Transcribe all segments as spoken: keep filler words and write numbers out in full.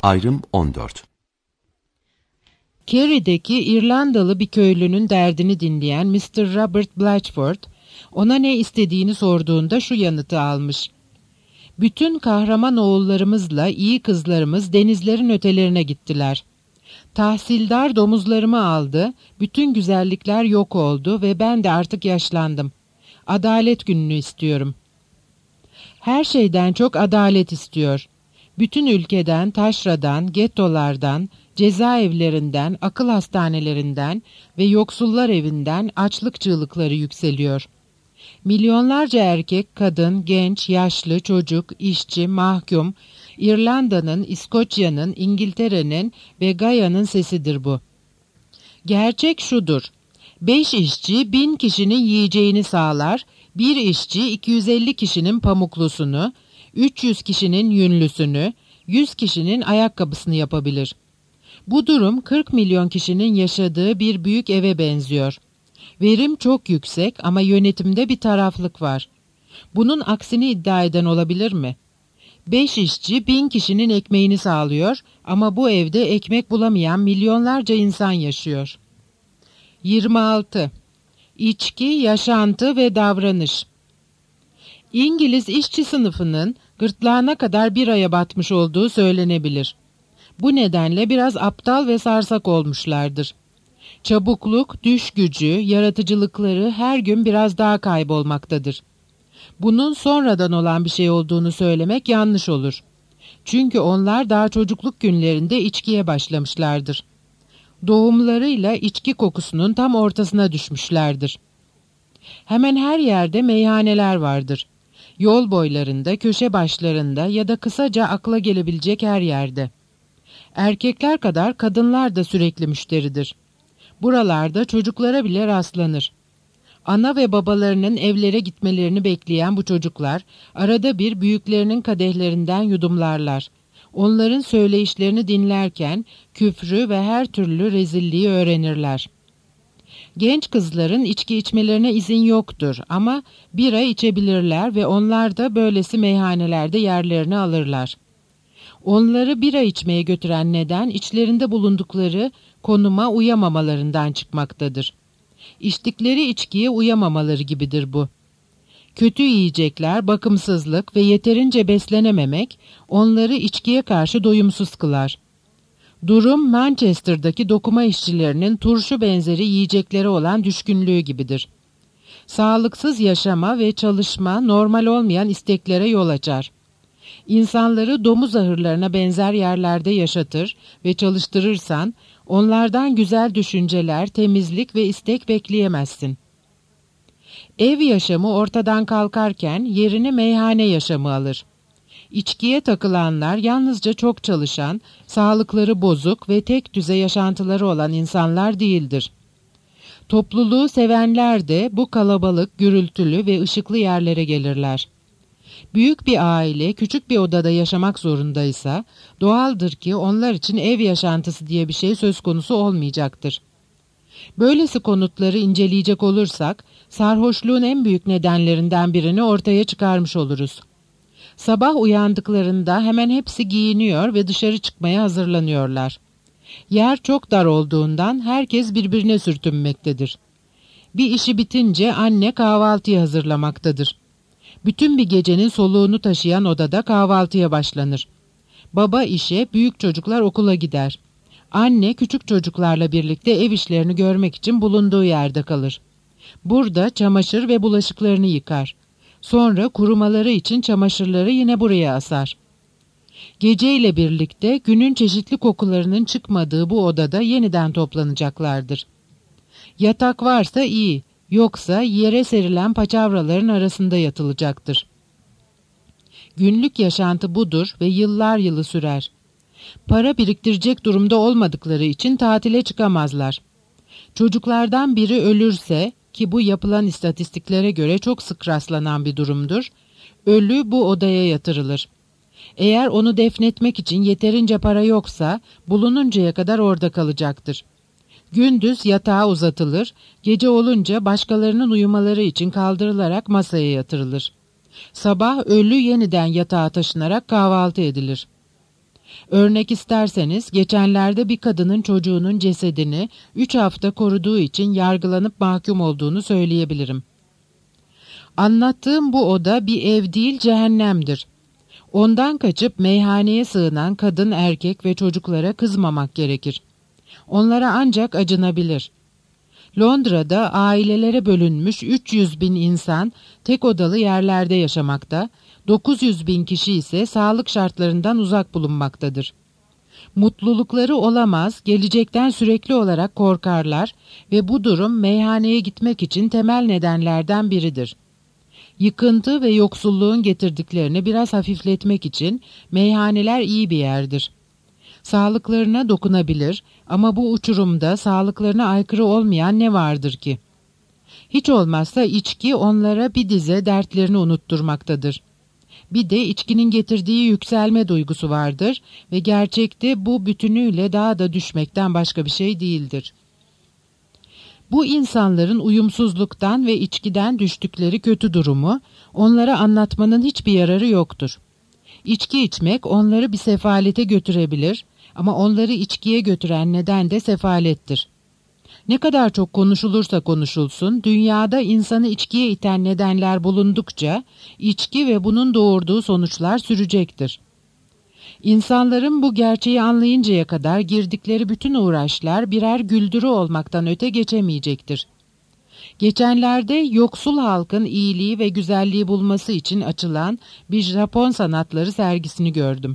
Ayrım on dört. Kerry'deki İrlandalı bir köylünün derdini dinleyen mister Robert Blatchford, ona ne istediğini sorduğunda şu yanıtı almış: "Bütün kahraman oğullarımızla iyi kızlarımız denizlerin ötelerine gittiler. Tahsildar domuzlarımı aldı, bütün güzellikler yok oldu ve ben de artık yaşlandım. Adalet gününü istiyorum." Her şeyden çok adalet istiyor. Bütün ülkeden, taşradan, gettolardan, cezaevlerinden, akıl hastanelerinden ve yoksullar evinden açlık çığlıkları yükseliyor. Milyonlarca erkek, kadın, genç, yaşlı, çocuk, işçi, mahkum, İrlanda'nın, İskoçya'nın, İngiltere'nin ve Gaya'nın sesidir bu. Gerçek şudur: Beş işçi bin kişinin yiyeceğini sağlar, bir işçi iki yüz elli kişinin pamuklusunu, üç yüz kişinin yünlüsünü, yüz kişinin ayakkabısını yapabilir. Bu durum kırk milyon kişinin yaşadığı bir büyük eve benziyor. Verim çok yüksek ama yönetimde bir taraflık var. Bunun aksini iddia eden olabilir mi? Beş işçi bin kişinin ekmeğini sağlıyor ama bu evde ekmek bulamayan milyonlarca insan yaşıyor. yirmi altı. İçki, yaşantı ve davranış. İngiliz işçi sınıfının gırtlağına kadar biraya batmış olduğu söylenebilir. Bu nedenle biraz aptal ve sarsak olmuşlardır. Çabukluk, düş gücü, yaratıcılıkları her gün biraz daha kaybolmaktadır. Bunun sonradan olan bir şey olduğunu söylemek yanlış olur. Çünkü onlar daha çocukluk günlerinde içkiye başlamışlardır. Doğumlarıyla içki kokusunun tam ortasına düşmüşlerdir. Hemen her yerde meyhaneler vardır. Yol boylarında, köşe başlarında ya da kısaca akla gelebilecek her yerde. Erkekler kadar kadınlar da sürekli müşteridir. Buralarda çocuklara bile rastlanır. Ana ve babalarının evlere gitmelerini bekleyen bu çocuklar arada bir büyüklerinin kadehlerinden yudumlarlar. Onların söyleyişlerini dinlerken küfrü ve her türlü rezilliği öğrenirler. Genç kızların içki içmelerine izin yoktur ama bira içebilirler ve onlar da böylesi meyhanelerde yerlerini alırlar. Onları bira içmeye götüren neden içlerinde bulundukları konuma uyamamalarından çıkmaktadır. İçtikleri içkiye uyamamaları gibidir bu. Kötü yiyecekler, bakımsızlık ve yeterince beslenememek onları içkiye karşı doyumsuz kılar. Durum Manchester'daki dokuma işçilerinin turşu benzeri yiyeceklere olan düşkünlüğü gibidir. Sağlıksız yaşama ve çalışma normal olmayan isteklere yol açar. İnsanları domuz ahırlarına benzer yerlerde yaşatır ve çalıştırırsan onlardan güzel düşünceler, temizlik ve istek bekleyemezsin. Ev yaşamı ortadan kalkarken yerini meyhane yaşamı alır. İçkiye takılanlar yalnızca çok çalışan, sağlıkları bozuk ve tek düze yaşantıları olan insanlar değildir. Topluluğu sevenler de bu kalabalık, gürültülü ve ışıklı yerlere gelirler. Büyük bir aile küçük bir odada yaşamak zorundaysa doğaldır ki onlar için ev yaşantısı diye bir şey söz konusu olmayacaktır. Böylesi konutları inceleyecek olursak sarhoşluğun en büyük nedenlerinden birini ortaya çıkarmış oluruz. Sabah uyandıklarında hemen hepsi giyiniyor ve dışarı çıkmaya hazırlanıyorlar. Yer çok dar olduğundan herkes birbirine sürtünmektedir. Bir işi bitince anne kahvaltıyı hazırlamaktadır. Bütün bir gecenin soluğunu taşıyan odada kahvaltıya başlanır. Baba işe, büyük çocuklar okula gider. Anne küçük çocuklarla birlikte ev işlerini görmek için bulunduğu yerde kalır. Burada çamaşır ve bulaşıklarını yıkar. Sonra kurumaları için çamaşırları yine buraya asar. Geceyle birlikte günün çeşitli kokularının çıkmadığı bu odada yeniden toplanacaklardır. Yatak varsa iyi, yoksa yere serilen paçavraların arasında yatılacaktır. Günlük yaşantı budur ve yıllar yılı sürer. Para biriktirecek durumda olmadıkları için tatile çıkamazlar. Çocuklardan biri ölürse, ki bu yapılan istatistiklere göre çok sık rastlanan bir durumdur, ölü bu odaya yatırılır. Eğer onu defnetmek için yeterince para yoksa bulununcaya kadar orada kalacaktır. Gündüz yatağa uzatılır, gece olunca başkalarının uyumaları için kaldırılarak masaya yatırılır. Sabah ölü yeniden yatağa taşınarak kahvaltı edilir. Örnek isterseniz geçenlerde bir kadının çocuğunun cesedini üç hafta koruduğu için yargılanıp mahkum olduğunu söyleyebilirim. Anlattığım bu oda bir ev değil, cehennemdir. Ondan kaçıp meyhaneye sığınan kadın, erkek ve çocuklara kızmamak gerekir. Onlara ancak acınabilir. Londra'da ailelere bölünmüş üç yüz bin insan tek odalı yerlerde yaşamakta, dokuz yüz bin kişi ise sağlık şartlarından uzak bulunmaktadır. Mutlulukları olamaz, gelecekten sürekli olarak korkarlar ve bu durum meyhaneye gitmek için temel nedenlerden biridir. Yıkıntı ve yoksulluğun getirdiklerini biraz hafifletmek için meyhaneler iyi bir yerdir. Sağlıklarına dokunabilir ama bu uçurumda sağlıklarına aykırı olmayan ne vardır ki? Hiç olmazsa içki onlara bir dizi dertlerini unutturmaktadır. Bir de içkinin getirdiği yükselme duygusu vardır ve gerçekte bu bütünüyle daha da düşmekten başka bir şey değildir. Bu insanların uyumsuzluktan ve içkiden düştükleri kötü durumu onlara anlatmanın hiçbir yararı yoktur. İçki içmek onları bir sefalete götürebilir ama onları içkiye götüren neden de sefalettir. Ne kadar çok konuşulursa konuşulsun, dünyada insanı içkiye iten nedenler bulundukça içki ve bunun doğurduğu sonuçlar sürecektir. İnsanların bu gerçeği anlayıncaya kadar girdikleri bütün uğraşlar birer güldürü olmaktan öte geçemeyecektir. Geçenlerde yoksul halkın iyiliği ve güzelliği bulması için açılan bir Japon sanatları sergisini gördüm.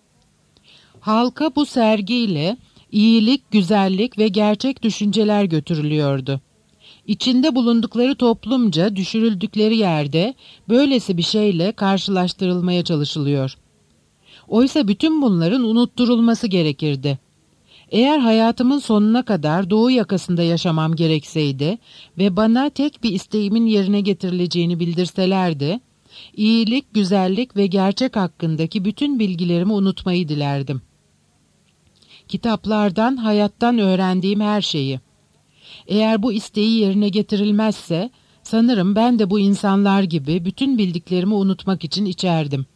Halka bu sergiyle iyilik, güzellik ve gerçek düşünceler götürülüyordu. İçinde bulundukları toplumca düşürüldükleri yerde böylesi bir şeyle karşılaştırılmaya çalışılıyor. Oysa bütün bunların unutturulması gerekirdi. Eğer hayatımın sonuna kadar doğu yakasında yaşamam gerekseydi ve bana tek bir isteğimin yerine getirileceğini bildirselerdi, iyilik, güzellik ve gerçek hakkındaki bütün bilgilerimi unutmayı dilerdim. Kitaplardan, hayattan öğrendiğim her şeyi. Eğer bu isteği yerine getirilmezse, sanırım ben de bu insanlar gibi bütün bildiklerimi unutmak için içerdim.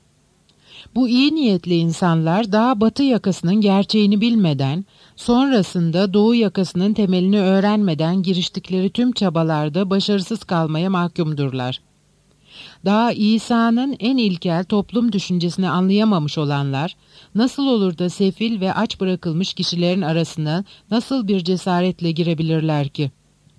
Bu iyi niyetli insanlar daha batı yakasının gerçeğini bilmeden, sonrasında doğu yakasının temelini öğrenmeden giriştikleri tüm çabalarda başarısız kalmaya mahkumdurlar. Daha İsa'nın en ilkel toplum düşüncesini anlayamamış olanlar, nasıl olur da sefil ve aç bırakılmış kişilerin arasına nasıl bir cesaretle girebilirler ki?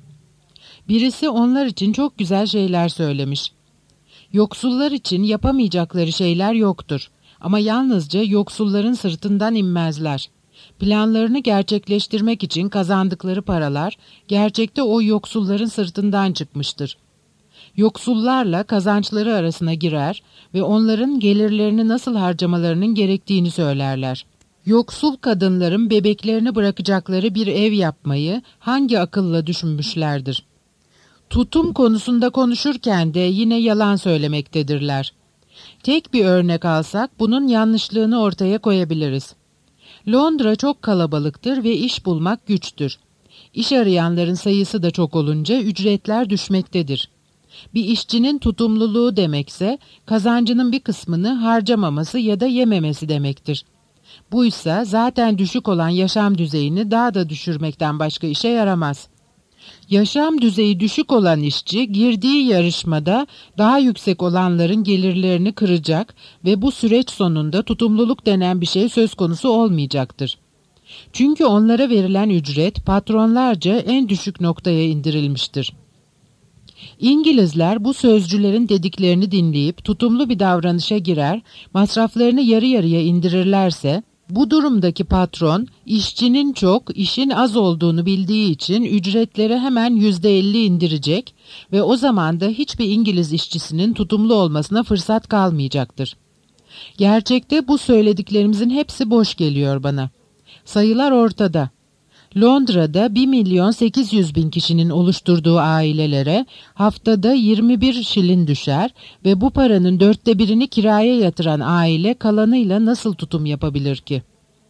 Birisi onlar için çok güzel şeyler söylemiş. Yoksullar için yapamayacakları şeyler yoktur. Ama yalnızca yoksulların sırtından inmezler. Planlarını gerçekleştirmek için kazandıkları paralar gerçekte o yoksulların sırtından çıkmıştır. Yoksullarla kazançları arasına girer ve onların gelirlerini nasıl harcamalarının gerektiğini söylerler. Yoksul kadınların bebeklerini bırakacakları bir ev yapmayı hangi akılla düşünmüşlerdir? Tutum konusunda konuşurken de yine yalan söylemektedirler. Tek bir örnek alsak bunun yanlışlığını ortaya koyabiliriz. Londra çok kalabalıktır ve iş bulmak güçtür. İş arayanların sayısı da çok olunca ücretler düşmektedir. Bir işçinin tutumluluğu demekse kazancının bir kısmını harcamaması ya da yememesi demektir. Buysa zaten düşük olan yaşam düzeyini daha da düşürmekten başka işe yaramaz. Yaşam düzeyi düşük olan işçi girdiği yarışmada daha yüksek olanların gelirlerini kıracak ve bu süreç sonunda tutumluluk denen bir şey söz konusu olmayacaktır. Çünkü onlara verilen ücret patronlarca en düşük noktaya indirilmiştir. İngilizler bu sözcülerin dediklerini dinleyip tutumlu bir davranışa girer, masraflarını yarı yarıya indirirlerse, bu durumdaki patron, işçinin çok, işin az olduğunu bildiği için ücretleri hemen yüzde elli indirecek ve o zaman da hiçbir İngiliz işçisinin tutumlu olmasına fırsat kalmayacaktır. Gerçekte bu söylediklerimizin hepsi boş geliyor bana. Sayılar ortada. Londra'da bir milyon sekiz yüz bin kişinin oluşturduğu ailelere haftada yirmi bir şilin düşer ve bu paranın dörtte birini kiraya yatıran aile kalanıyla nasıl tutum yapabilir ki?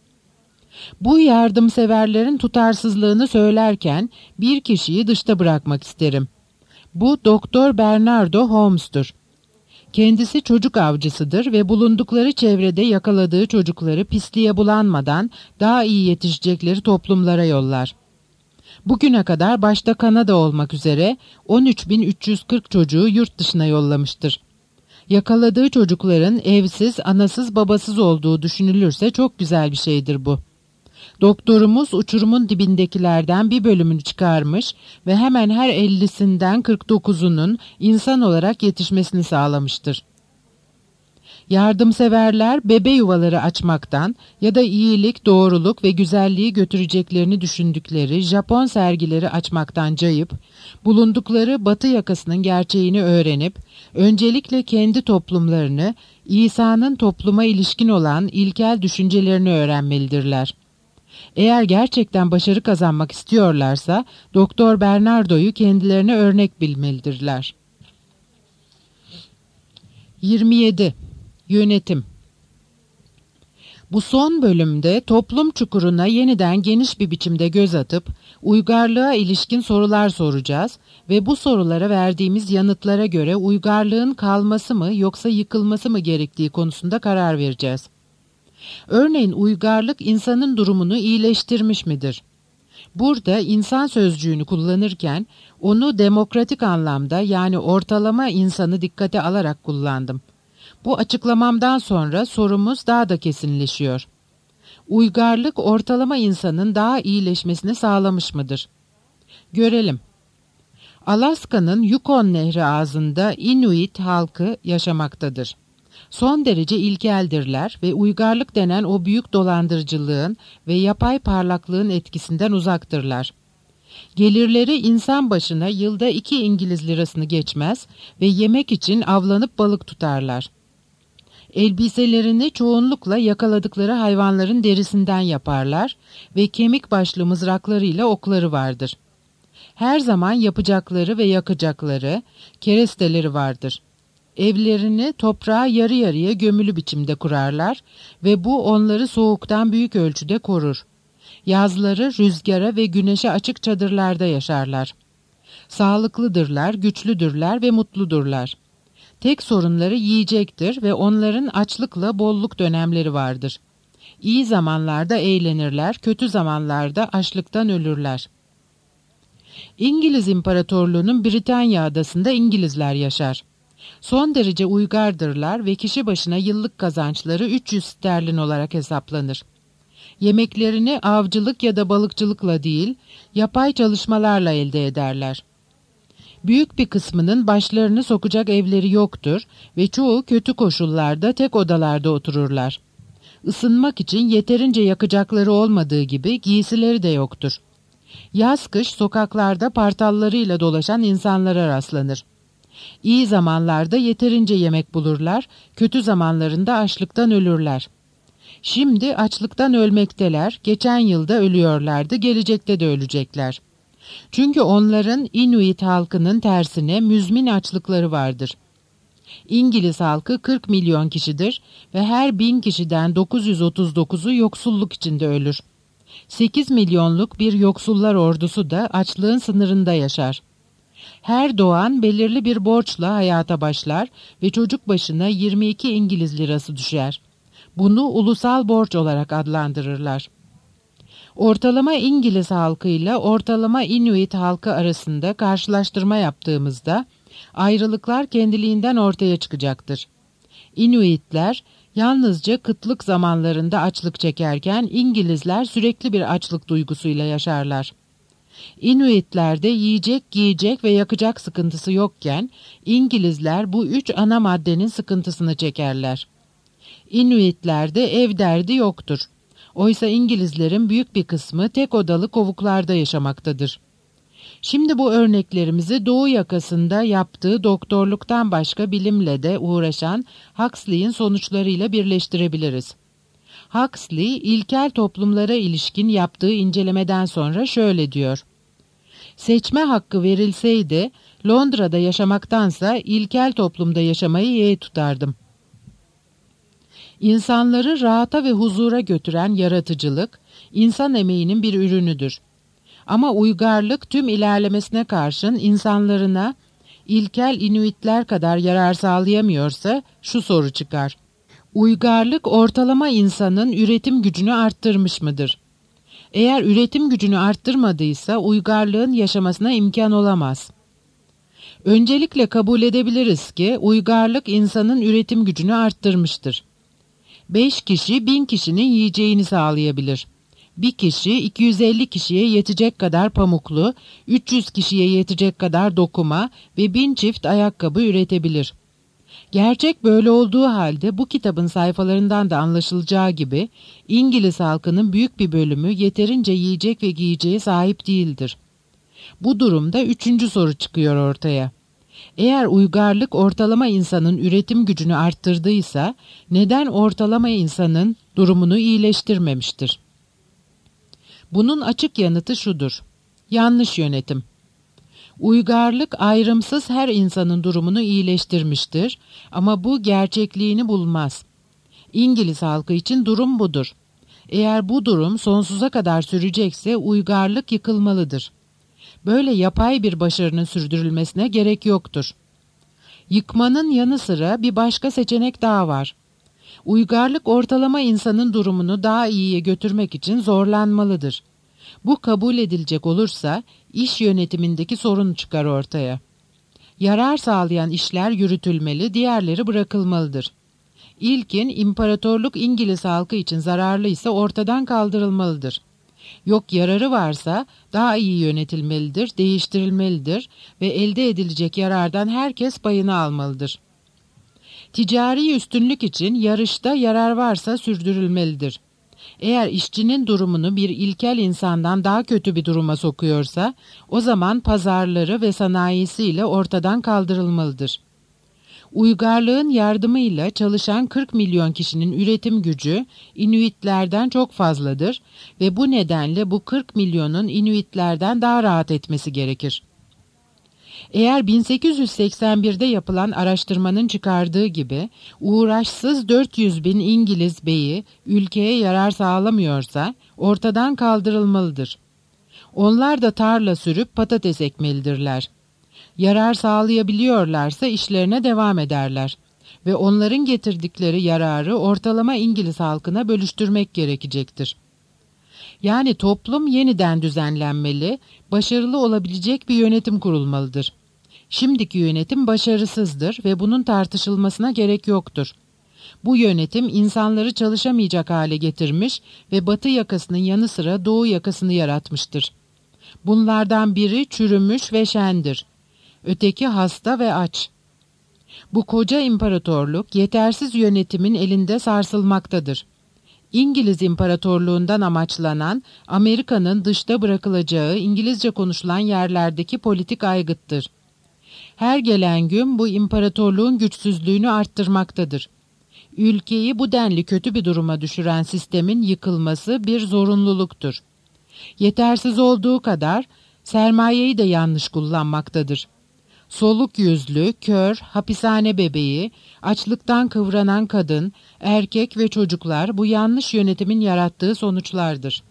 Bu yardımseverlerin tutarsızlığını söylerken bir kişiyi dışta bırakmak isterim. Bu Doktor Bernardo Holmes'tur. Kendisi çocuk avcısıdır ve bulundukları çevrede yakaladığı çocukları pisliğe bulanmadan daha iyi yetişecekleri toplumlara yollar. Bugüne kadar başta Kanada olmak üzere on üç bin üç yüz kırk çocuğu yurt dışına yollamıştır. Yakaladığı çocukların evsiz, anasız, babasız olduğu düşünülürse çok güzel bir şeydir bu. Doktorumuz uçurumun dibindekilerden bir bölümünü çıkarmış ve hemen her ellisinden kırk dokuzunun insan olarak yetişmesini sağlamıştır. Yardımseverler bebe yuvaları açmaktan ya da iyilik, doğruluk ve güzelliği götüreceklerini düşündükleri Japon sergileri açmaktan cayıp, bulundukları Batı yakasının gerçeğini öğrenip, öncelikle kendi toplumlarını, İsa'nın topluma ilişkin olan ilkel düşüncelerini öğrenmelidirler. Eğer gerçekten başarı kazanmak istiyorlarsa, Doktor Bernardo'yu kendilerine örnek bilmelidirler. yirmi yedi. Yönetim. Bu son bölümde toplum çukuruna yeniden geniş bir biçimde göz atıp uygarlığa ilişkin sorular soracağız ve bu sorulara verdiğimiz yanıtlara göre uygarlığın kalması mı yoksa yıkılması mı gerektiği konusunda karar vereceğiz. Örneğin uygarlık insanın durumunu iyileştirmiş midir? Burada insan sözcüğünü kullanırken onu demokratik anlamda yani ortalama insanı dikkate alarak kullandım. Bu açıklamamdan sonra sorumuz daha da kesinleşiyor. Uygarlık ortalama insanın daha iyileşmesini sağlamış mıdır? Görelim. Alaska'nın Yukon Nehri ağzında Inuit halkı yaşamaktadır. Son derece ilkeldirler ve uygarlık denen o büyük dolandırıcılığın ve yapay parlaklığın etkisinden uzaktırlar. Gelirleri insan başına yılda iki İngiliz lirasını geçmez ve yemek için avlanıp balık tutarlar. Elbiselerini çoğunlukla yakaladıkları hayvanların derisinden yaparlar ve kemik başlı mızraklarıyla okları vardır. Her zaman yapacakları ve yakacakları, keresteleri vardır. Evlerini toprağa yarı yarıya gömülü biçimde kurarlar ve bu onları soğuktan büyük ölçüde korur. Yazları rüzgara ve güneşe açık çadırlarda yaşarlar. Sağlıklıdırlar, güçlüdürler ve mutludurlar. Tek sorunları yiyecektir ve onların açlıkla bolluk dönemleri vardır. İyi zamanlarda eğlenirler, kötü zamanlarda açlıktan ölürler. İngiliz İmparatorluğu'nun Britanya adasında İngilizler yaşar. Son derece uygardırlar ve kişi başına yıllık kazançları üç yüz sterlin olarak hesaplanır. Yemeklerini avcılık ya da balıkçılıkla değil, yapay çalışmalarla elde ederler. Büyük bir kısmının başlarını sokacak evleri yoktur ve çoğu kötü koşullarda tek odalarda otururlar. Isınmak için yeterince yakacakları olmadığı gibi giysileri de yoktur. Yaz kış sokaklarda partallarıyla dolaşan insanlara rastlanır. İyi zamanlarda yeterince yemek bulurlar, kötü zamanlarında açlıktan ölürler. Şimdi açlıktan ölmekteler, geçen yılda ölüyorlardı, gelecekte de ölecekler. Çünkü onların Inuit halkının tersine müzmin açlıkları vardır. İngiliz halkı kırk milyon kişidir ve her bin kişiden dokuz yüz otuz dokuzu yoksulluk içinde ölür. sekiz milyonluk bir yoksullar ordusu da açlığın sınırında yaşar. Her doğan belirli bir borçla hayata başlar ve çocuk başına yirmi iki İngiliz lirası düşer. Bunu ulusal borç olarak adlandırırlar. Ortalama İngiliz halkıyla ortalama Inuit halkı arasında karşılaştırma yaptığımızda ayrılıklar kendiliğinden ortaya çıkacaktır. Inuitler yalnızca kıtlık zamanlarında açlık çekerken İngilizler sürekli bir açlık duygusuyla yaşarlar. Inuitlerde yiyecek, giyecek ve yakacak sıkıntısı yokken İngilizler bu üç ana maddenin sıkıntısını çekerler. Inuitlerde ev derdi yoktur. Oysa İngilizlerin büyük bir kısmı tek odalı kovuklarda yaşamaktadır. Şimdi bu örneklerimizi Doğu yakasında yaptığı doktorluktan başka bilimle de uğraşan Huxley'in sonuçlarıyla birleştirebiliriz. Huxley, ilkel toplumlara ilişkin yaptığı incelemeden sonra şöyle diyor: "Seçme hakkı verilseydi, Londra'da yaşamaktansa ilkel toplumda yaşamayı yeğe tutardım." İnsanları rahata ve huzura götüren yaratıcılık, insan emeğinin bir ürünüdür. Ama uygarlık tüm ilerlemesine karşın insanlarına ilkel Inuitler kadar yarar sağlayamıyorsa şu soru çıkar: uygarlık ortalama insanın üretim gücünü arttırmış mıdır? Eğer üretim gücünü arttırmadıysa uygarlığın yaşamasına imkan olamaz. Öncelikle kabul edebiliriz ki uygarlık insanın üretim gücünü arttırmıştır. Beş kişi bin kişinin yiyeceğini sağlayabilir. Bir kişi iki yüz elli kişiye yetecek kadar pamuklu, üç yüz kişiye yetecek kadar dokuma ve bin çift ayakkabı üretebilir. Gerçek böyle olduğu halde bu kitabın sayfalarından da anlaşılacağı gibi İngiliz halkının büyük bir bölümü yeterince yiyecek ve giyeceğe sahip değildir. Bu durumda üçüncü soru çıkıyor ortaya. Eğer uygarlık ortalama insanın üretim gücünü arttırdıysa neden ortalama insanın durumunu iyileştirmemiştir? Bunun açık yanıtı şudur: yanlış yönetim. Uygarlık ayrımsız her insanın durumunu iyileştirmiştir ama bu gerçekliğini bulmaz. İngiliz halkı için durum budur. Eğer bu durum sonsuza kadar sürecekse uygarlık yıkılmalıdır. Böyle yapay bir başarının sürdürülmesine gerek yoktur. Yıkmanın yanı sıra bir başka seçenek daha var. Uygarlık ortalama insanın durumunu daha iyiye götürmek için zorlanmalıdır. Bu kabul edilecek olursa iş yönetimindeki sorun çıkar ortaya. Yarar sağlayan işler yürütülmeli, diğerleri bırakılmalıdır. İlkin imparatorluk İngiliz halkı için zararlıysa ortadan kaldırılmalıdır. Yok yararı varsa daha iyi yönetilmelidir, değiştirilmelidir ve elde edilecek yarardan herkes payını almalıdır. Ticari üstünlük için yarışta yarar varsa sürdürülmelidir. Eğer işçinin durumunu bir ilkel insandan daha kötü bir duruma sokuyorsa, o zaman pazarları ve sanayisiyle ortadan kaldırılmalıdır. Uygarlığın yardımıyla çalışan kırk milyon kişinin üretim gücü Inuitlerden çok fazladır ve bu nedenle bu kırk milyonun Inuitlerden daha rahat etmesi gerekir. Eğer bin sekiz yüz seksen birde yapılan araştırmanın çıkardığı gibi uğraşsız dört yüz bin İngiliz beyi ülkeye yarar sağlamıyorsa ortadan kaldırılmalıdır. Onlar da tarla sürüp patates ekmelidirler. Yarar sağlayabiliyorlarsa işlerine devam ederler ve onların getirdikleri yararı ortalama İngiliz halkına bölüştürmek gerekecektir. Yani toplum yeniden düzenlenmeli, başarılı olabilecek bir yönetim kurulmalıdır. Şimdiki yönetim başarısızdır ve bunun tartışılmasına gerek yoktur. Bu yönetim insanları çalışamayacak hale getirmiş ve batı yakasının yanı sıra doğu yakasını yaratmıştır. Bunlardan biri çürümüş ve şendir. Öteki hasta ve aç. Bu koca imparatorluk yetersiz yönetimin elinde sarsılmaktadır. İngiliz İmparatorluğundan amaçlanan Amerika'nın dışta bırakılacağı İngilizce konuşulan yerlerdeki politik aygıttır. Her gelen gün bu imparatorluğun güçsüzlüğünü arttırmaktadır. Ülkeyi bu denli kötü bir duruma düşüren sistemin yıkılması bir zorunluluktur. Yetersiz olduğu kadar sermayeyi de yanlış kullanmaktadır. Soluk yüzlü, kör, hapishane bebeği, açlıktan kıvranan kadın, erkek ve çocuklar bu yanlış yönetimin yarattığı sonuçlardır.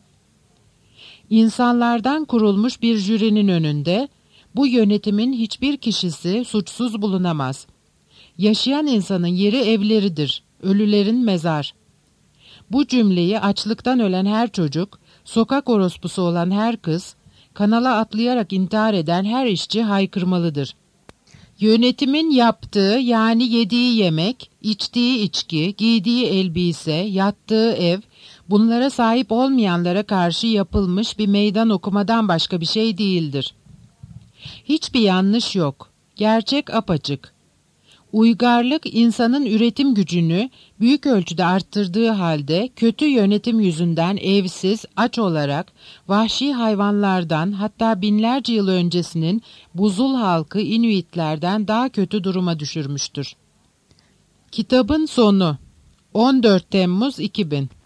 İnsanlardan kurulmuş bir jürinin önünde bu yönetimin hiçbir kişisi suçsuz bulunamaz. Yaşayan insanın yeri evleridir, ölülerin mezar. Bu cümleyi açlıktan ölen her çocuk, sokak orospusu olan her kız, kanala atlayarak intihar eden her işçi haykırmalıdır. Yönetimin yaptığı yani yediği yemek, içtiği içki, giydiği elbise, yattığı ev, bunlara sahip olmayanlara karşı yapılmış bir meydan okumadan başka bir şey değildir. Hiçbir yanlış yok. Gerçek apaçık. Uygarlık insanın üretim gücünü büyük ölçüde arttırdığı halde kötü yönetim yüzünden evsiz, aç olarak vahşi hayvanlardan hatta binlerce yıl öncesinin buzul halkı Inuitlerden daha kötü duruma düşürmüştür. Kitabın sonu on dört Temmuz iki bin